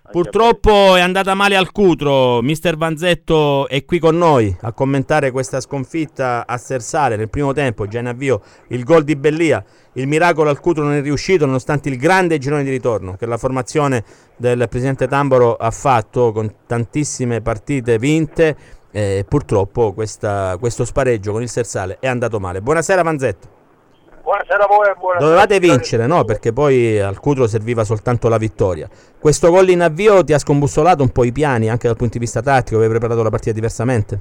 Purtroppo è andata male al Cutro. Mister Vanzetto è qui con noi a commentare questa sconfitta a Sersale nel primo tempo, già in avvio il gol di Bellia. Il miracolo al Cutro non è riuscito nonostante il grande girone di ritorno che la formazione del presidente Tamboro ha fatto con tantissime partite vinte. Purtroppo questo spareggio con il Sersale è andato male. Buonasera Vanzetto. Buonasera a voi e buonasera. Dovevate vincere, no? Perché poi al Cutro serviva soltanto la vittoria. Questo gol in avvio ti ha scombussolato un po' i piani anche dal punto di vista tattico? Avevi preparato la partita diversamente?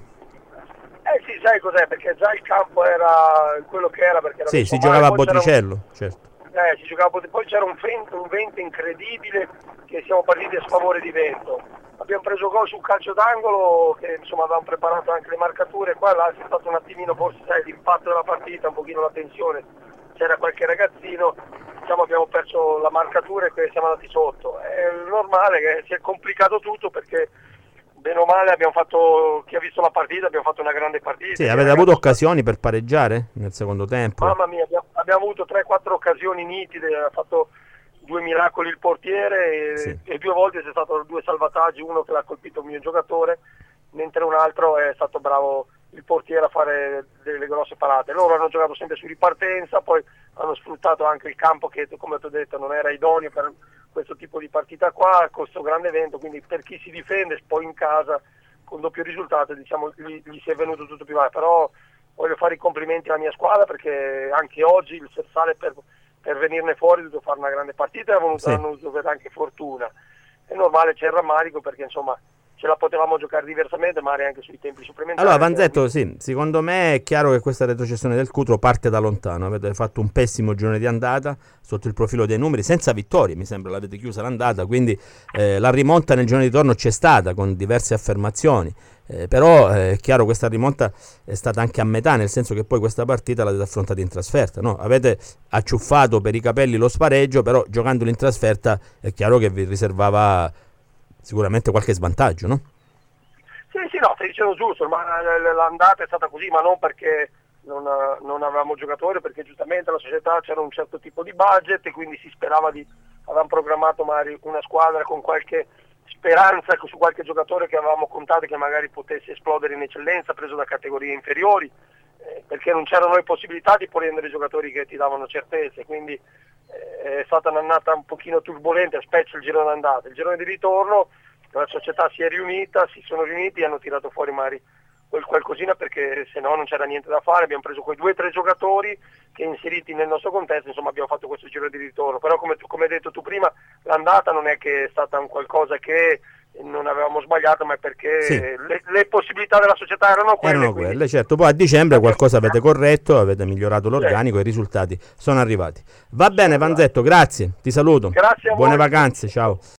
Sì, sai cos'è? Perché già il campo era quello che era, perché era sì, si giocava a Botticello, certo. Si giocava poi c'era un vento incredibile, che siamo partiti a sfavore di vento. Abbiamo preso gol sul calcio d'angolo, che insomma avevamo preparato anche le marcature, qua là c'è stato un attimino, forse sai, l'impatto della partita, un pochino la tensione, c'era qualche ragazzino, diciamo abbiamo perso la marcatura e siamo andati sotto. È normale che si è complicato tutto perché bene o male abbiamo fatto, chi ha visto la partita, abbiamo fatto una grande partita. Sì, avete avuto occasioni per pareggiare nel secondo tempo? Mamma mia, abbiamo avuto 3-4 occasioni nitide, ha fatto 2 miracoli il portiere e 2 volte c'è stato 2 salvataggi, uno che l'ha colpito il mio giocatore, mentre un altro è stato bravo il portiere a fare delle grosse parate. Loro hanno giocato sempre su ripartenza, poi hanno sfruttato anche il campo che, come ti ho detto, non era idoneo per questo tipo di partita qua, con questo grande evento, quindi per chi si difende poi in casa con doppio risultato, diciamo, gli si è venuto tutto più male. Però voglio fare i complimenti alla mia squadra, perché anche oggi il Sersale per venirne fuori ha dovuto fare una grande partita e hanno dovuto avere anche fortuna. È normale, c'è il rammarico perché insomma ce la potevamo giocare diversamente, magari anche sui tempi supplementari. Allora Vanzetto, sì, secondo me è chiaro che questa retrocessione del Cutro parte da lontano. Avete fatto un pessimo girone di andata sotto il profilo dei numeri, senza vittorie, mi sembra l'avete chiusa l'andata, quindi la rimonta nel girone di ritorno c'è stata con diverse affermazioni. Però è chiaro, questa rimonta è stata anche a metà, nel senso che poi questa partita l'avete affrontata in trasferta, no? Avete acciuffato per i capelli lo spareggio, però giocandolo in trasferta è chiaro che vi riservava sicuramente qualche svantaggio, no? Sì, no, stai dicendo giusto, ma l'andata è stata così, ma non perché non avevamo giocatori, perché giustamente la società c'era un certo tipo di budget e quindi si sperava avevamo programmato magari una squadra con qualche speranza su qualche giocatore che avevamo contato che magari potesse esplodere in eccellenza, preso da categorie inferiori, perché non c'erano le possibilità di prendere giocatori che ti davano certezze, quindi è stata un'annata un pochino turbolente, specie il girone d'andata. Il girone di ritorno la società si sono riuniti e hanno tirato fuori magari quel qualcosina, perché se no non c'era niente da fare. Abbiamo preso quei 2 o 3 giocatori che inseriti nel nostro contesto, insomma abbiamo fatto questo giro di ritorno. Però come hai detto tu prima, l'andata non è che è stata un qualcosa che non avevamo sbagliato, ma è perché le possibilità della società erano quelle, certo. Poi a dicembre qualcosa avete corretto, avete migliorato l'organico e i risultati sono arrivati. Va bene Vanzetto, grazie, ti saluto. Grazie a voi. Buone vacanze, ciao.